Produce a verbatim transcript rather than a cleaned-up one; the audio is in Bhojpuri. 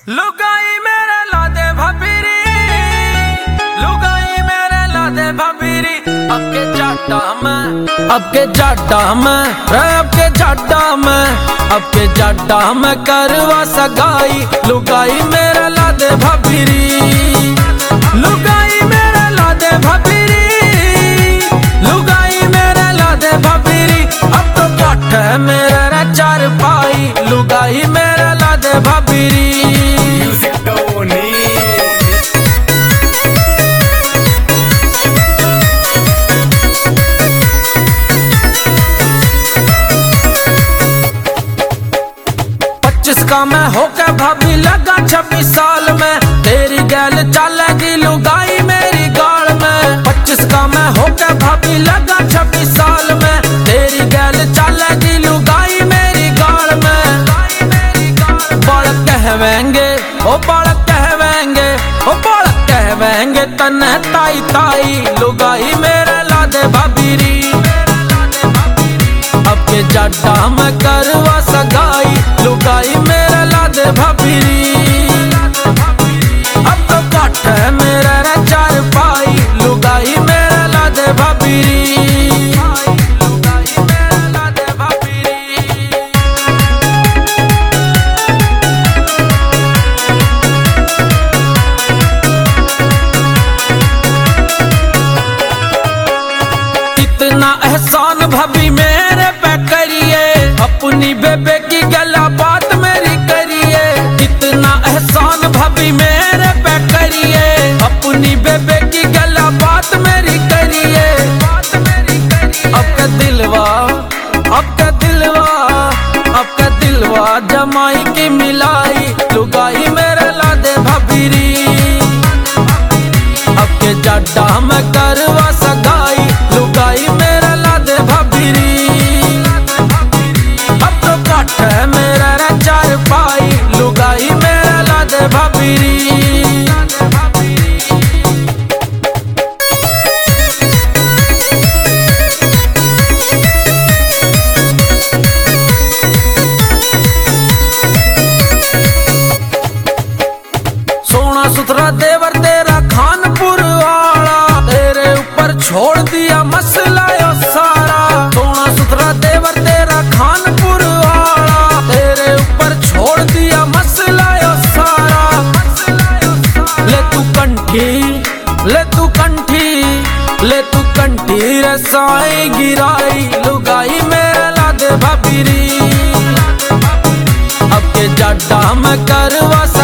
लुगाई मेरे लादे भाभीरी, लुगाई मेरे लादे भाभीरी। अब के जाटा मैं, अब के जाटा मैं, अब के जाटा मैं, अब के जाटा मैं करवा सगाई। लुगाई मेरे लादे भाभीरी, लुगाई मेरे लादे भाभीरी, लुगाई मेरे लादे भाभीरी। अब तो काठ है मेरे चार पाई, लुगाई मेरे लादे भाभीरी। जिसका मैं होके भाभी लगा छब्बीस साल में, तेरी गैल चलेगी लुगाई मेरी गाल में। पच्चीस का मैं होके भाभी लगा छब्बीस साल में, तेरी गैल चलेगी लुगाई मेरी गाल में। बड़ कहवेंगे ओ बड़ कहवेंगे ओ बड़ कहवेंगे तन्ने ताई ताई, लुगाई मेरे लादे भाभीरी। अब के जाटा मैं करवा सगाई, लुगाई मेरे लादे भाभीरी। अब तो काठ है मेरे चार पाई, लुगाई मेरे लादे भाभीरी। इतना एहसान भाभी मेरे पे करिए, अपनी बेबे की गला बात मेरी करिए। इतना एहसान भाभी मेरे पे करिए, अपनी बेबे की गला बात मेरी करिए। अब का दिलवा, अब का दिलवा, अब का दिलवा जमाई की मिलाई, लुगाई मेरे लादे भाभीरी। अब के जाटा मैं करवा सगाई, लुगाई मेरे लादे भाभीरी। अब तो काठ है मेरा चार पाई, लुगाई मेरे लादे भाभीरी। सोना सुथरा देवर तेरा खानपुर वाला, तेरे ऊपर छोड़ दिया मसला यो सारा। सोना सुथरा देवर तेरा खानपुर वाला, तेरे ऊपर छोड़ दिया मसला यो सारा। ले तू कंठी, ले तू कंठी, ले तू कंठी रे साई गिराई, लुगाई मेरे लादे भाभीरी। अब के जाटा मैं करवा